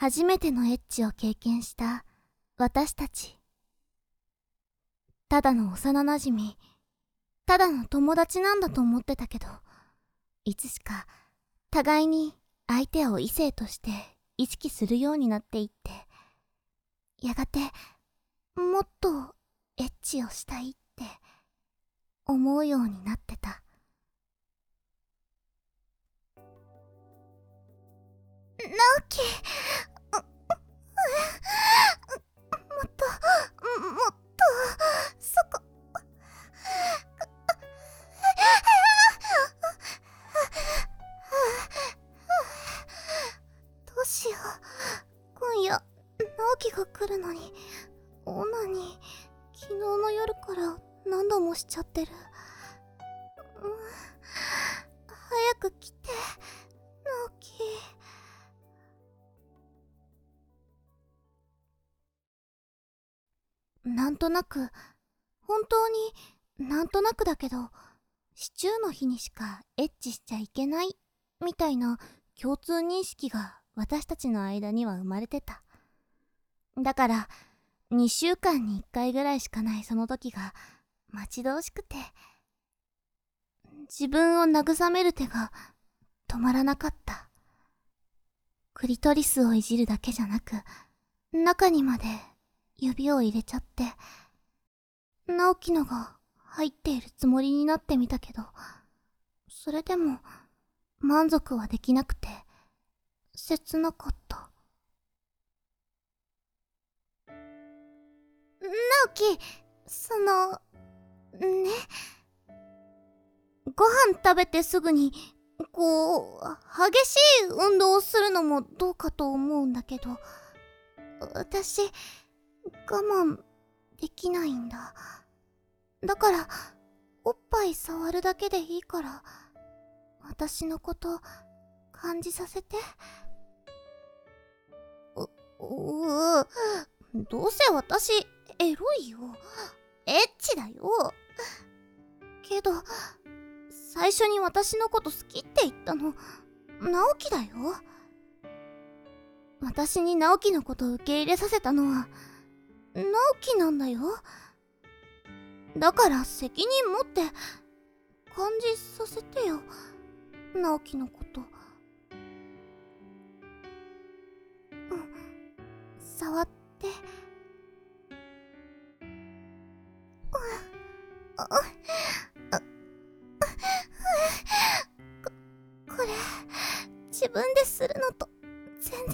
初めてのエッチを経験した私たち。ただの幼なじみ、ただの友達なんだと思ってたけど、いつしか互いに相手を異性として意識するようになっていって、やがてもっとエッチをしたいって思うようになってた。直樹、もっとそこどうしよう。今夜直樹が来るのにオナニー昨日の夜から何度もしちゃってる。早く来て直樹。なんとなく、本当になんとなくだけど、シチューの日にしかエッチしちゃいけないみたいな共通認識が私たちの間には生まれてた。だから2週間に1回ぐらいしかないその時が待ち遠しくて、自分を慰める手が止まらなかった。クリトリスをいじるだけじゃなく、中にまで指を入れちゃって、直樹のが入っているつもりになってみたけど、それでも満足はできなくて切なかった。直樹、ね、ご飯食べてすぐに激しい運動をするのもどうかと思うんだけど、私我慢できないんだ。だからおっぱい触るだけでいいから、私のこと感じさせて。どうせ私エロいよ。エッチだよ。けど最初に私のこと好きって言ったの直樹だよ。私に直樹のことを受け入れさせたのは直樹なんだよ。だから責任持って感じさせてよ、直樹のこと。触って。これ自分でするのと全然。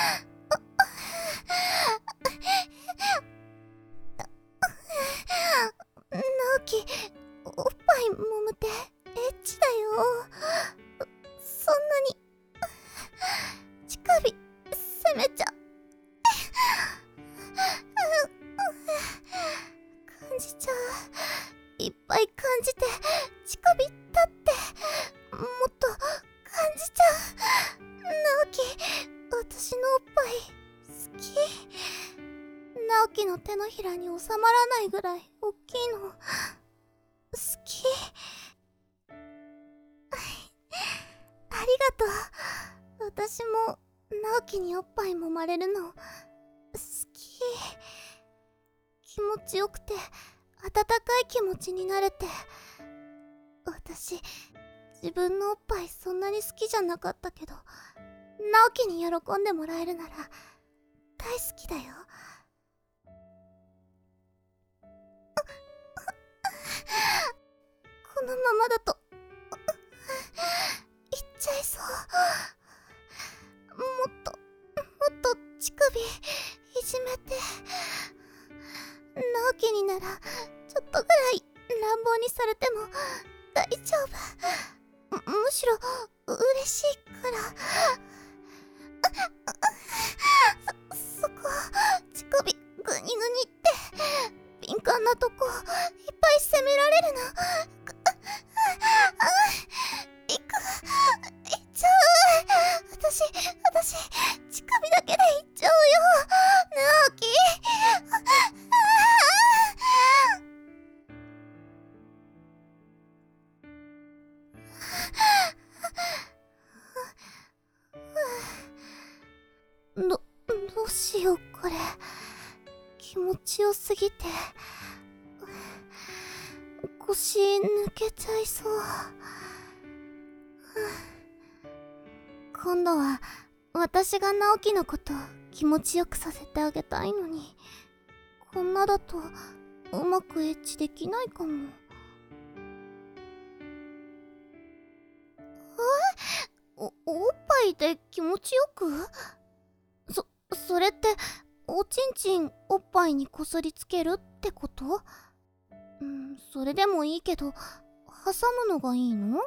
直樹、おっぱい揉むってエッチだよ。そんなに乳首攻めちゃ感じちゃう。いっぱい感じて乳首立ってもっと感じちゃう。直樹、私のおっぱい好き。直樹の手のひらに収まらないぐらい大きいの好き。ありがとう。私も直樹におっぱい揉まれるの好き。気持ちよくて温かい気持ちになれて。私自分のおっぱいそんなに好きじゃなかったけど、直樹に喜んでもらえるなら大好きだよ。このままだといっちゃいそう。もっと乳首いじめて。直樹にならちょっとぐらい乱暴にされても大丈夫。むしろ嬉しいから。そこ乳首グニグニって敏感なとこいっぱい責められるの。いっちゃう。私乳首だけでいっちゃうよ、直樹。 どうしようこれ。気持ちよすぎて腰抜けちゃいそう。今度は私が直樹のこと気持ちよくさせてあげたいのに、こんなだとうまくエッチできないかも。おっぱいで気持ちよく？それっておちんちんおっぱいにこすりつけるってこと？それでもいいけど挟むのがいいの？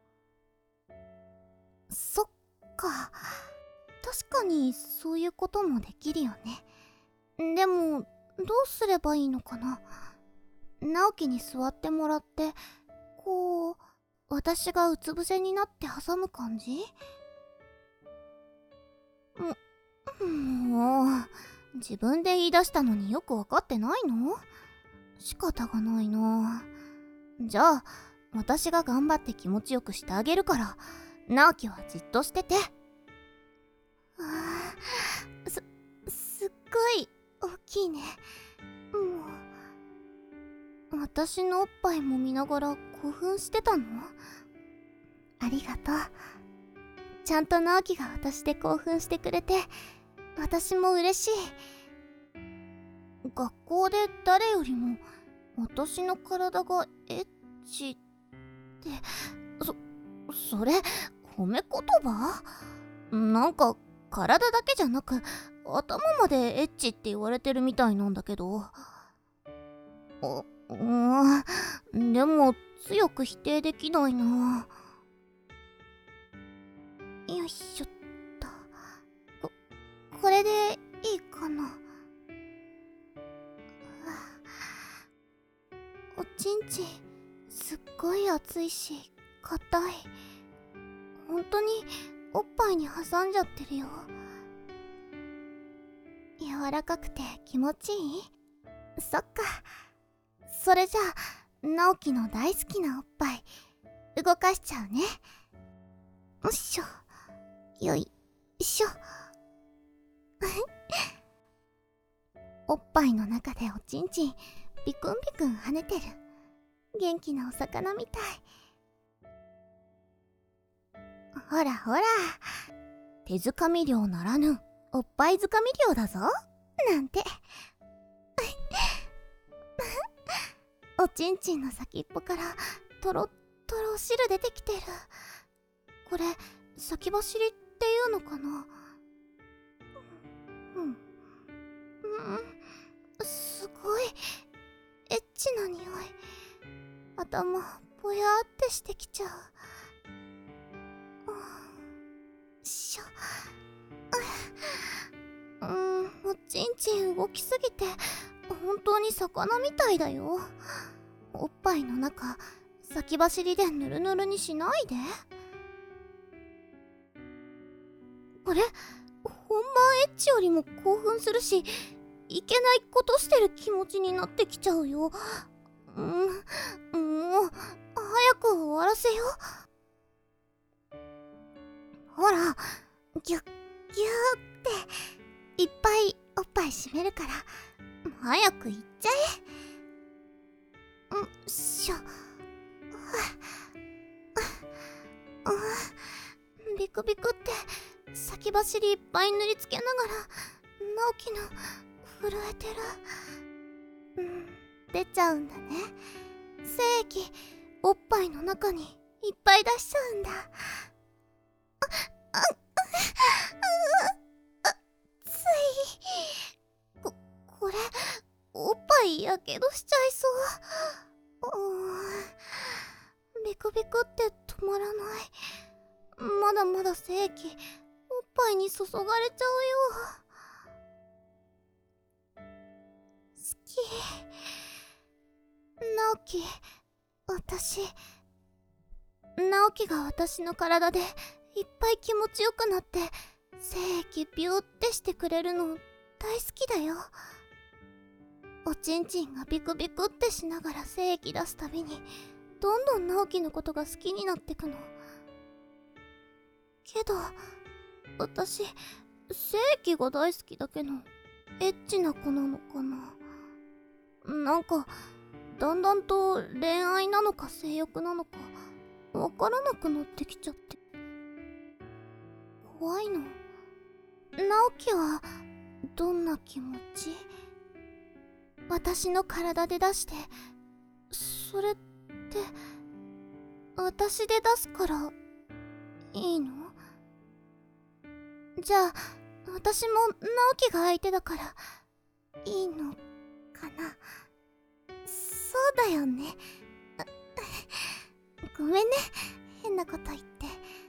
そっか、確かにそういうこともできるよね。でもどうすればいいのかな。直樹に座ってもらってこう私がうつ伏せになって挟む感じ？もう自分で言い出したのによくわかってないの？仕方がないな。じゃあ私が頑張って気持ちよくしてあげるから、直樹はじっとしてて。すっごい大きいね。もう私のおっぱい揉みながら興奮してたの？ありがとう。ちゃんと直樹が私で興奮してくれて私も嬉しい。学校で誰よりも私の体がエッチって、それ褒め言葉？なんか体だけじゃなく頭までエッチって言われてるみたいなんだけど。でも強く否定できないな。よいしょっと。これでいいかな。おちんちんすっごい熱いし硬い。本当におっぱいに挟んじゃってるよ。柔らかくて気持ちいい？そっか。それじゃあ直樹の大好きなおっぱい動かしちゃうね。よっしょよいしょ。おっぱいの中でおちんちんビクンビクン跳ねてる。元気なお魚みたい。ほらほら、手づかみ漁ならぬおっぱいづかみ漁だぞなんて。おちんちんの先っぽからとろっとろ汁出てきてる。これ先走りっていうのかな。すごいエッチな匂い。頭ぼやーってしてきちゃう。しょ。おちんちん動きすぎて本当に魚みたいだよ。おっぱいの中先走りでヌルヌルにしないで。これ本番エッチよりも興奮するし、いけないことしてる気持ちになってきちゃうよ。もう早く終わらせよ。ほらギュッギューっていっぱいおっぱい締めるから早く行っちゃえ。しょ。ビクビクって先走りいっぱい塗りつけながら直樹の震えてる。出ちゃうんだね。精液おっぱいの中にいっぱい出しちゃうんだ。ついこれおっぱいやけどしちゃいそう。ビクビクって止まらない。まだまだ精液おっぱいに注がれちゃうよ。好き。直樹、直樹が私の体でいっぱい気持ちよくなって精液ビューってしてくれるの大好きだよ。おちんちんがビクビクってしながら精液出すたびにどんどん直樹のことが好きになってくの。けど私正規が大好きだけどエッチな子なのかな。なんかだんだんと恋愛なのか性欲なのかわからなくなってきちゃって、怖いの。直樹はどんな気持ち？私の体で出して、それって私で出すからいいの？じゃあ私も直樹が相手だからいいのかな。そうだよね。ごめんね、変なこと言って。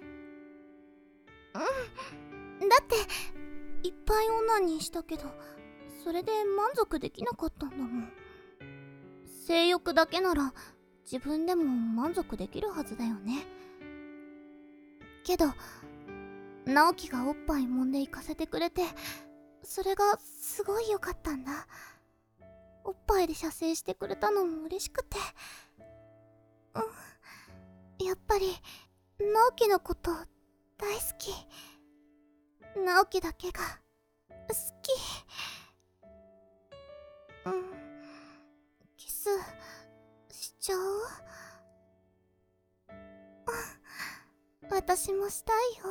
だっていっぱいオナニーしたけどそれで満足できなかったんだもん。性欲だけなら自分でも満足できるはずだよね。けど直樹がおっぱい揉んでいかせてくれて、それがすごい良かったんだ。おっぱいで射精してくれたのも嬉しくて、やっぱり直樹のこと大好き。直樹だけが好き。キスしちゃう？私もしたいよ。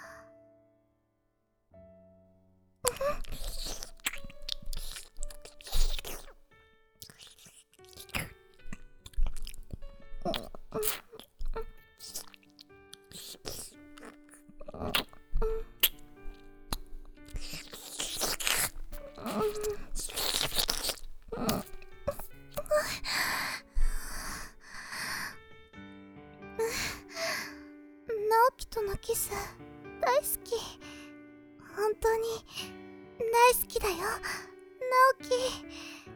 直樹とのキス大好き。本当に大好きだよ、直樹。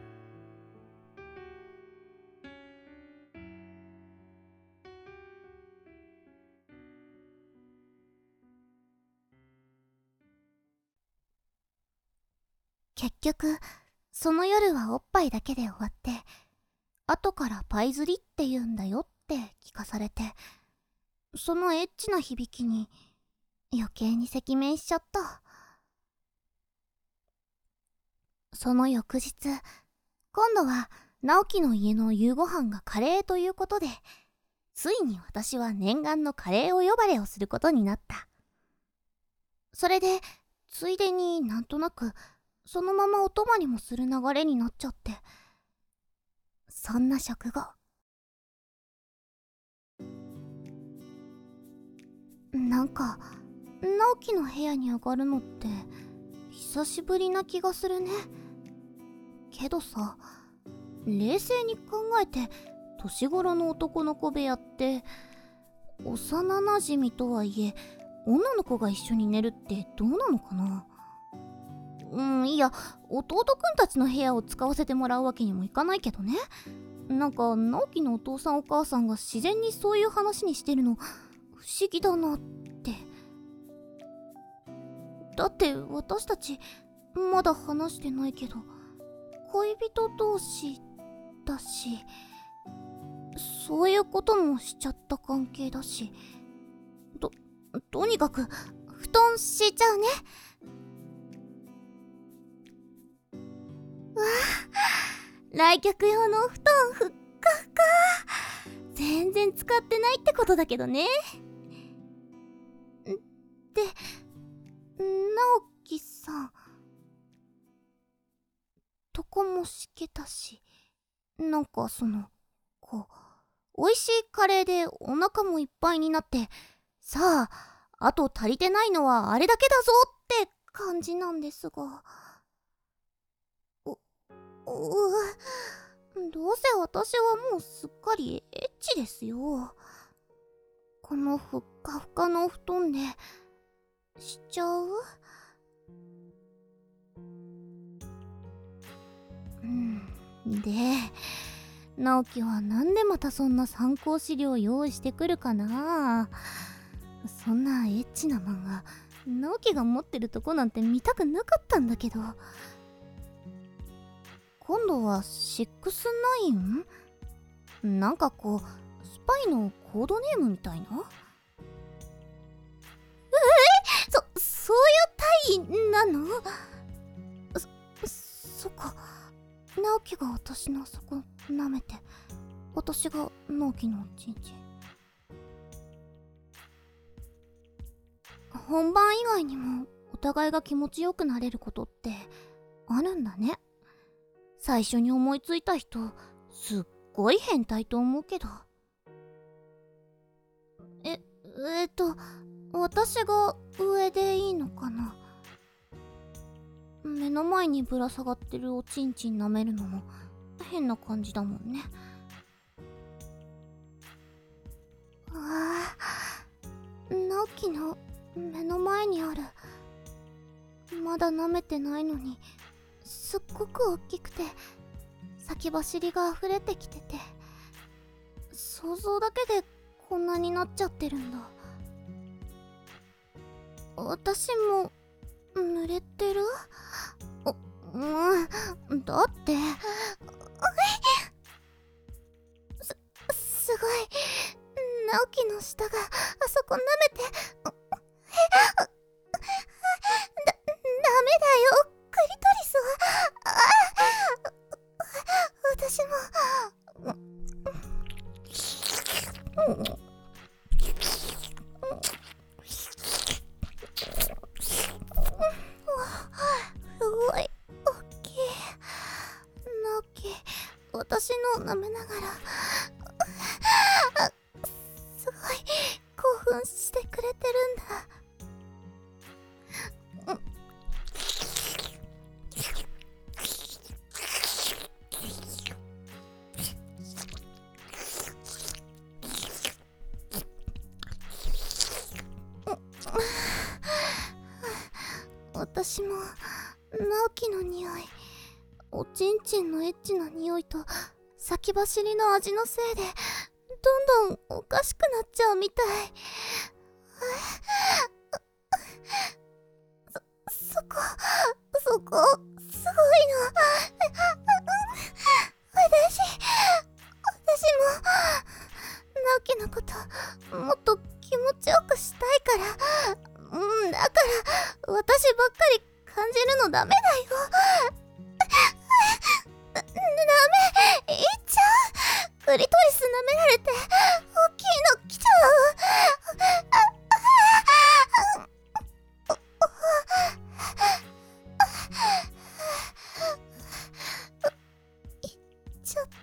結局その夜はおっぱいだけで終わって、後からパイ釣りって言うんだよって聞かされて、そのエッチな響きに余計に赤面しちゃった。その翌日、今度は直樹の家の夕ご飯がカレーということで、ついに私は念願のカレーを呼ばれをすることになった。それでついでになんとなくそのままお泊まりもする流れになっちゃって、そんな食後、なんか直樹の部屋に上がるのって久しぶりな気がするね。けどさ、冷静に考えて年頃の男の子部屋って幼なじみとはいえ女の子が一緒に寝るってどうなのかな。いや、弟くんたちの部屋を使わせてもらうわけにもいかないけどね。なんか直樹のお父さんお母さんが自然にそういう話にしてるの不思議だなって。だって私たちまだ話してないけど恋人同士だし、そういうこともしちゃった関係だし、とにかく布団敷いちゃうね。わあ、来客用のお布団ふっかふか。全然使ってないってことだけどね。で、直樹さん、床も敷けたし、なんかこう、美味しいカレーでお腹もいっぱいになって、さあ、あと足りてないのはあれだけだぞって感じなんですが。どうせ私はもうすっかりエッチですよ。このふっかふかのお布団でしちゃう？で、直樹はなんでまたそんな参考資料用意してくるかな。そんなエッチな漫画直樹が持ってるとこなんて見たくなかったんだけど。今度は69？なんかこうスパイのコードネームみたいな。そういう体位ないそっか。直樹が私のそこ舐めて、私が直樹のチンチン。本番以外にもお互いが気持ちよくなれることってあるんだね。最初に思いついた人すっごい変態と思うけど。私が上でいいのかな。目の前にぶら下がってるおちんちん舐めるのも変な感じだもんね。直樹の目の前にある。まだ舐めてないのにすっごく大きくて先走りが溢れてきてて、想像だけでこんなになっちゃってるんだ。私も濡れてる？だってすごい。直樹の舌があそこ舐めて。ダメだよ、クリトリスは。私も。すごい大きい。直樹、私の舐めながらすごい興奮してくれてるんだ。私も直樹の匂い、おちんちんのエッチな匂いと先走りの味のせいでどんどんおかしくなっちゃうみたい。そこすごいの。私も直樹のこともっと気持ちよくしたいから。だから私ばっかり感じるのダメだよ。ダメ、いっちゃう。クリトリス舐められて大きいの来ちゃう。いっちゃった。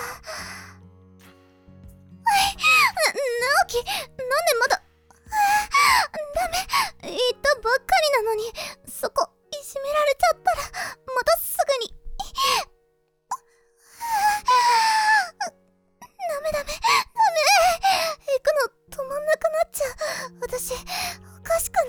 直樹、なんでまだ。ダメ、言ったばっかりなのにそこいじめられちゃったらまたすぐに。ダメ。行くの止まんなくなっちゃう。私おかしくな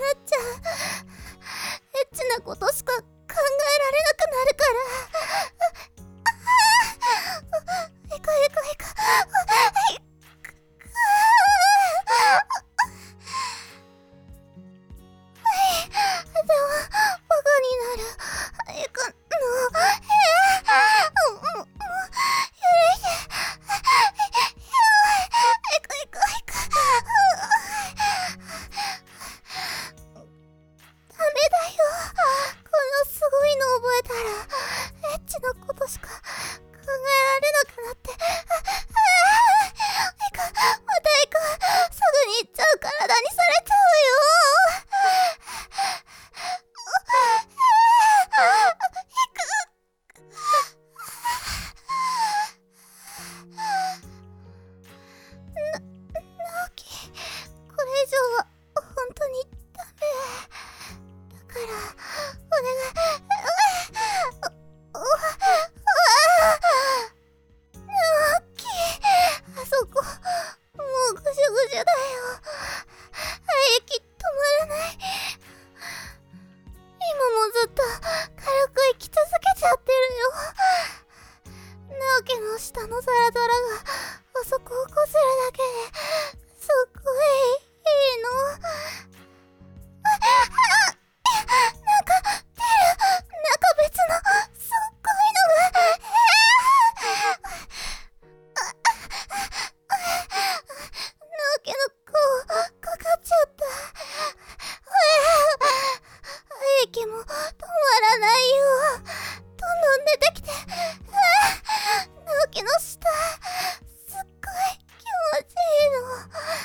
らないよ。どんどん出てきて。直樹の舌、すっごい気持ちいいの。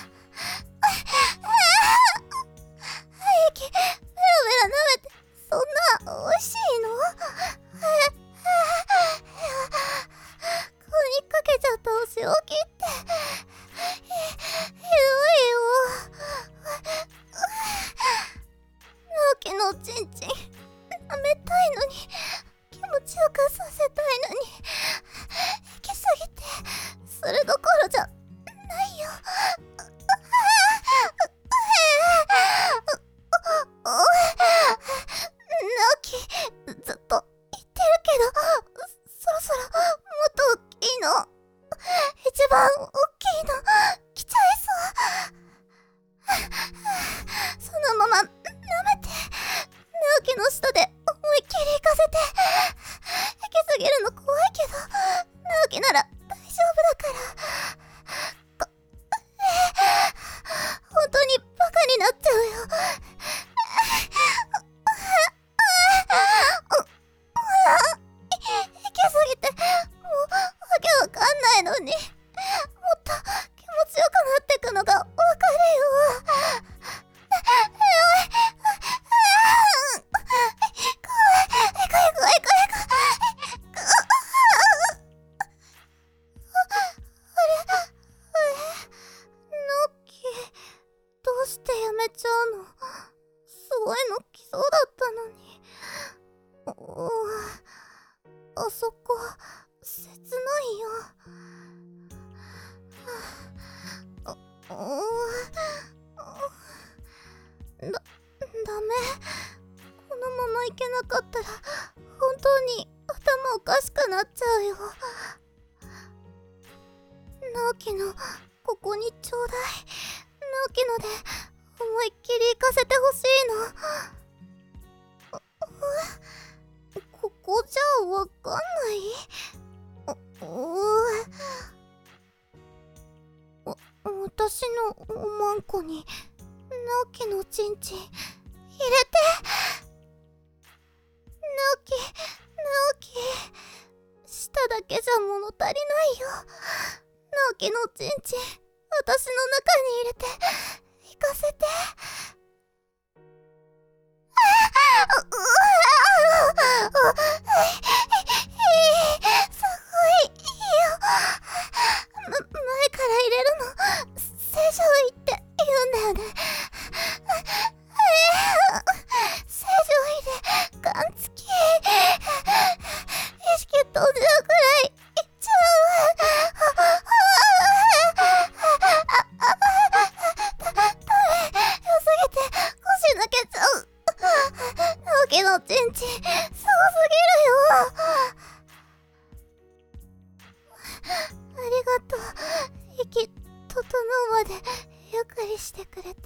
息、ベロベロ舐めて、そんな美味しいの？顔にかけちゃったお塩を切って。ひどいよ。直樹のおちんちん、舐めたいのに、気持ちよくさせたいのに、行き過ぎて、それどころじゃないよ。直樹、ずっと言ってるけど、そろそろもっと大きいの。一番大きいの、来ちゃいそう。そのまま舐めて、直樹の下で思いっきり行かせて。行き過ぎるの怖いけど、直樹なら大丈夫だから。本当にバカになっちゃうよ。行き過ぎて、もうわけわかんないのに。もっと気持ちよくなってくのがわかるよ。どうしてやめちゃうの？すごいの来そうだったのに。あそこ、切ないよ。ダメ。このままいけなかったら、本当に頭おかしくなっちゃうよ。直樹の、ここにちょうだい。直樹ので、思いっきり行かせてほしいの。ここじゃわかんない？私のおまんこに直樹のちんちん入れて。直樹、舌だけじゃ物足りないよ。直樹のちんちん、私の中に入れて行かせて。すごいいいよ。前から入れるの正常位って言うんだよね。正常位でガンつき、意識飛んじゃうくらいいっちゃう。良すぎて腰抜けちゃう。直樹のちんちんすごすぎるよ。ありがとう。息整うまでゆっくりしてくれて。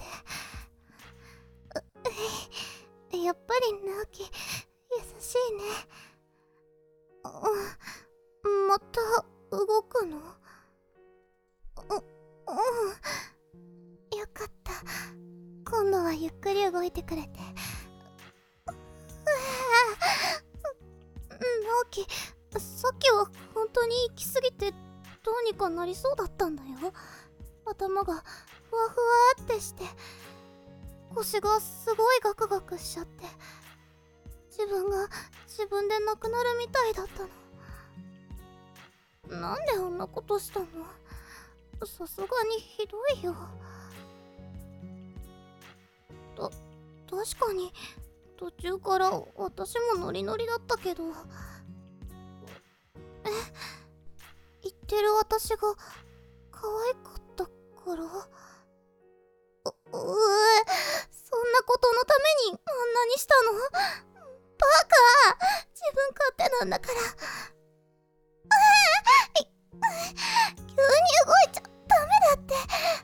やっぱり直樹優しいね。また動くの？よかった。今度はゆっくり動いてくれて。直樹、さっきは本当に行き過ぎてどうにかなりそうだったんだよ。頭がふわふわってして、腰がすごいガクガクしちゃって、自分が自分でなくなるみたいだったの。なんであんなことしたの？さすがにひどいよ。確かに途中から私もノリノリだったけど、言ってる私が可愛かったから。そんなことのためにあんなにしたの？バカ！自分勝手なんだから。急に動いちゃダメだって。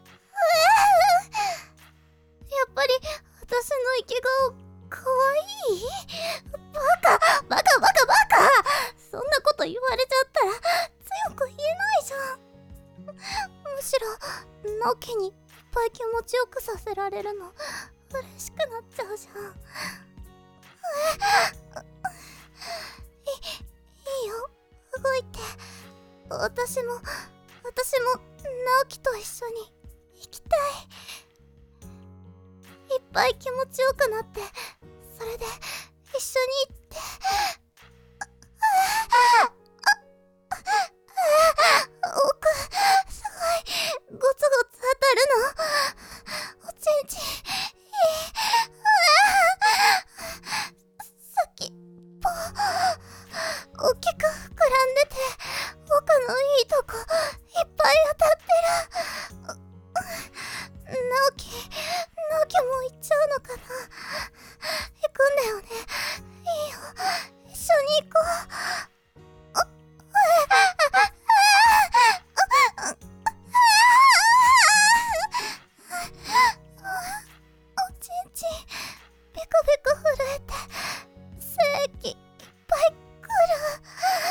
やっぱり私のイケ顔かわいい？バカ！そんなこと言われちゃったら強く言えないじゃん。むしろ直樹にいっぱい気持ちよくさせられるの嬉しくなっちゃうじゃん。 私も直樹と一緒に行きたい。いっぱい気持ちよくなって、それで一緒に行って。奥、すごいゴツゴツ当たるの。おちんちん、先っぽ大きく膨らんでて、奥のいいとこいっぱい当たってる。直樹も行っちゃうのかな。行くんだよね。いいよ、一緒に行こう。おちんちんベクベク震えて、精液いっぱいくる。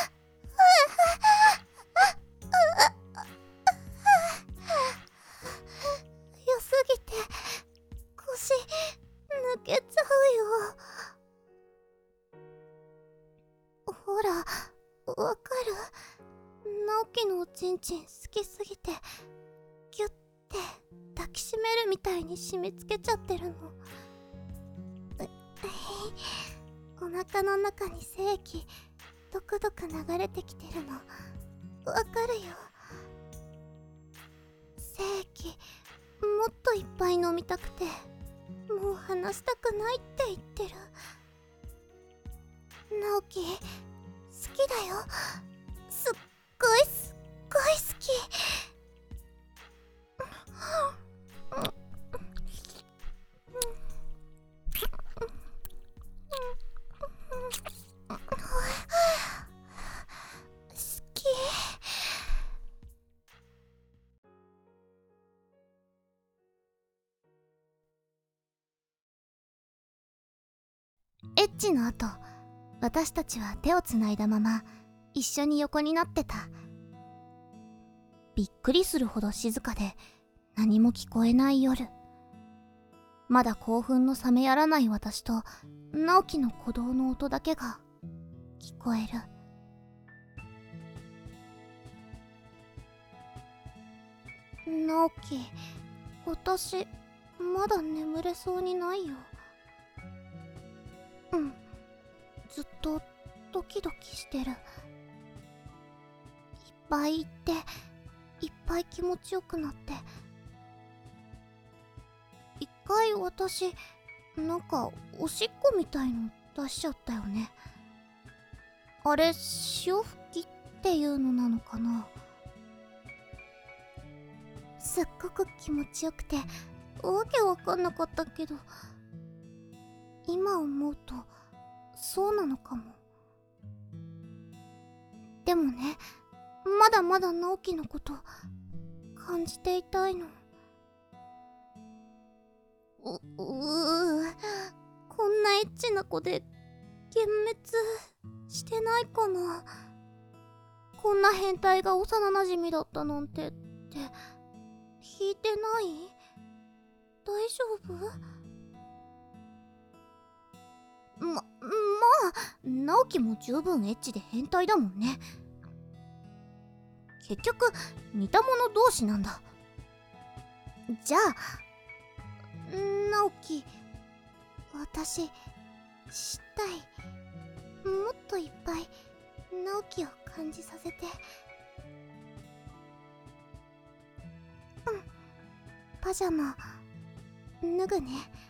良すぎて腰抜けちゃうよ。ほら、わかる？直樹のおちんちん好きすぎてギュッて抱きしめるみたいに締め付けちゃってるの。お腹の中に精液ドクドク流れてきてるのわかるよ。精液もっといっぱい飲みたくて、もう離したくないって言ってる。直樹好きだよ。すっごい好き。エッチの後、私たちは手をつないだまま一緒に横になってた。びっくりするほど静かで何も聞こえない夜。まだ興奮の冷めやらない私と直樹の鼓動の音だけが聞こえる。直樹、私まだ眠れそうにないよ。うん、ずっとドキドキしてる。いっぱい行っていっぱい気持ちよくなって。一回私なんかおしっこみたいの出しちゃったよね。あれ潮吹きっていうのなのかな。すっごく気持ちよくてわけわかんなかったけど、今思うとそうなのかも。でもね、まだまだ直樹のこと感じていたいの。こんなエッチな子で幻滅してないかな。こんな変態が幼馴染だったなんてって聞いてない？大丈夫？まあ直樹も十分エッチで変態だもんね。結局似た者同士なんだ。じゃあ直樹、私したい。もっといっぱい直樹を感じさせて。パジャマ脱ぐね。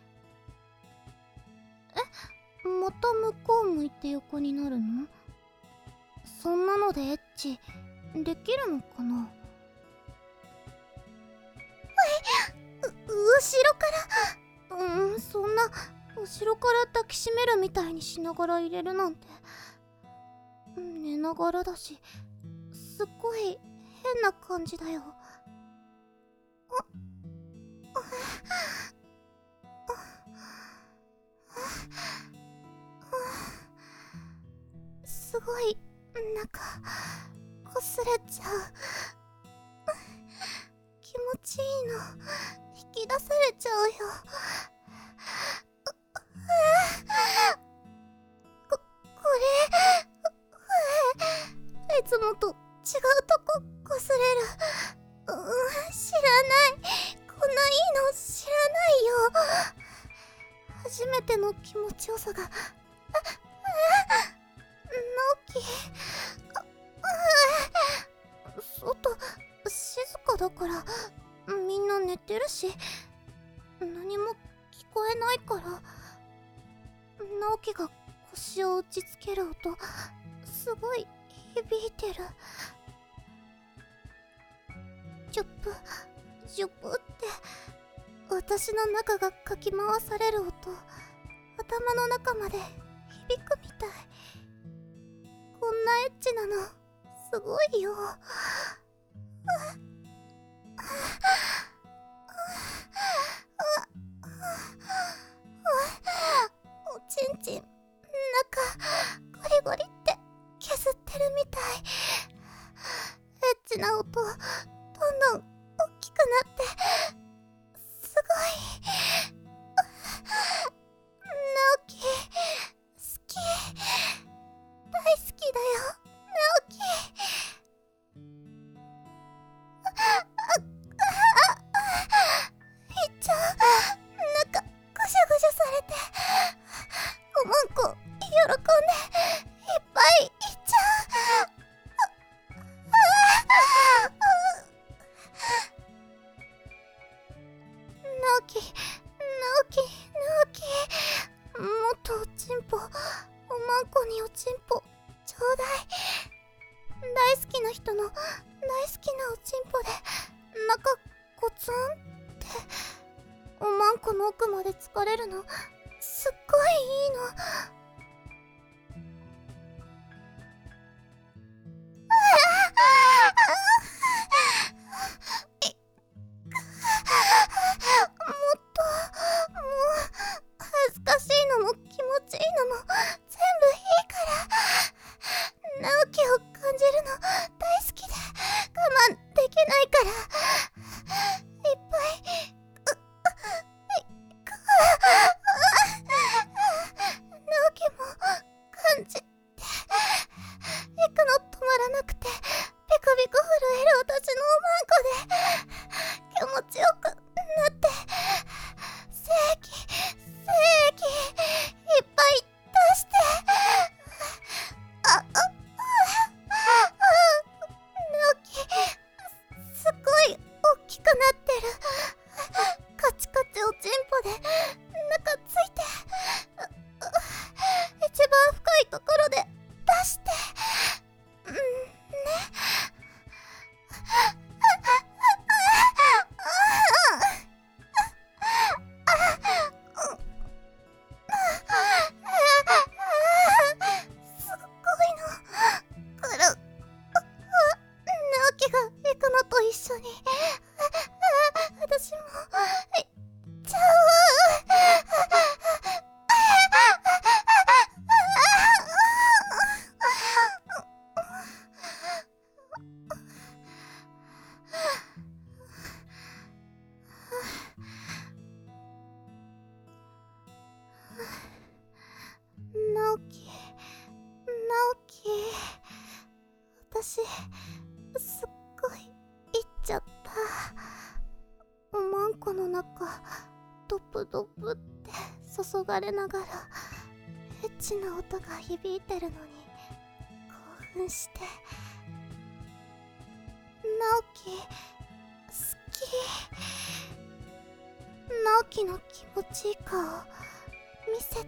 また向こう向いて横になるの？そんなのでエッチできるのかな？後ろから、そんな後ろから抱きしめるみたいにしながら入れるなんて。寝ながらだし、すっごい変な感じだよ。すごいなんか擦れちゃう。気持ちいいの引き出されちゃうよ。これいつもと違うとこ強さが。直樹、外静かだからみんな寝てるし、何も聞こえないから。直樹が腰を打ちつける音、すごい響いてる。ジュップジュップって私の中がかき回される音、頭の中まで響くみたい。こんなエッチなのすごいよ。おちんちん、中ゴリゴリって削ってるみたい。エッチな音、どんどん大きくなって、すごい。直樹、好き、大好きだよ、直樹。いっちゃん、中ぐしゃぐしゃされて、おまんこ喜んでいっぱいいっちゃう。直樹、もっとおちんぽ、おまんこにおちんぽちょうだい。大好きな人の大好きなおちんぽで中ゴツンって、おまんこの奥まで疲れるのすっごいいいの。恥ずかしいのも気持ちいいのも全部いいから。直樹を感じるの大好きで我慢できないから、いっぱい直樹も感じて、行くの止まらなくてビクビク震える私のおまんこで気持ちよくなって、精液いっぱい出して、直樹すっごい大きくなってる。カチカチおちんぽで中ついて、一番深いところで出して、ね。すっごいの来る。直樹が行くのと一緒に私も行っちゃう。直樹、私すっごい行っちゃった。おまんこの中ドプドプって注がれながらエッチな音が響いてるのに興奮して。直樹好き。直樹の気持ちいい顔見せて。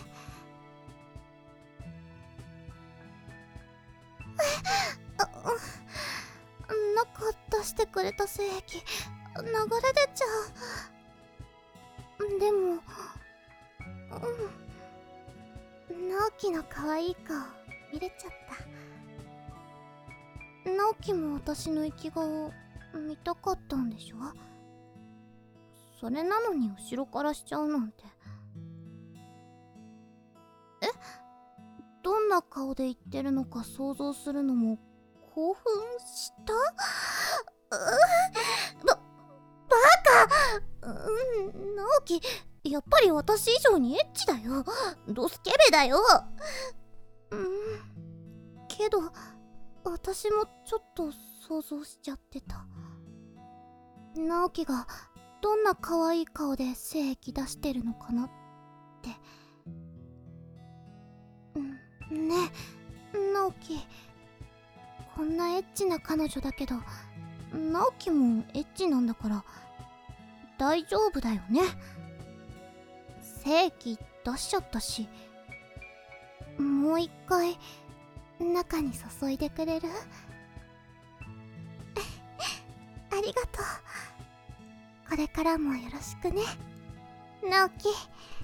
中出してくれた精液流れ出ちゃう。でも直樹の可愛い顔見れちゃった。直樹も私の生き顔見たかったんでしょ。それなのに後ろからしちゃうなんて。どんな顔で言ってるのか想像するのも興奮した。バカ。直樹、やっぱり私以上にエッチだよ。ドスケベだよ。けど私もちょっと想像しちゃってた。直樹がどんな可愛い顔で精液出してるのかなって。 き。こんなエッチな彼女だけど、直樹もエッチなんだから大丈夫だよね。精気出しちゃったし。もう一回中に注いでくれる？ありがとう。これからもよろしくね、直樹。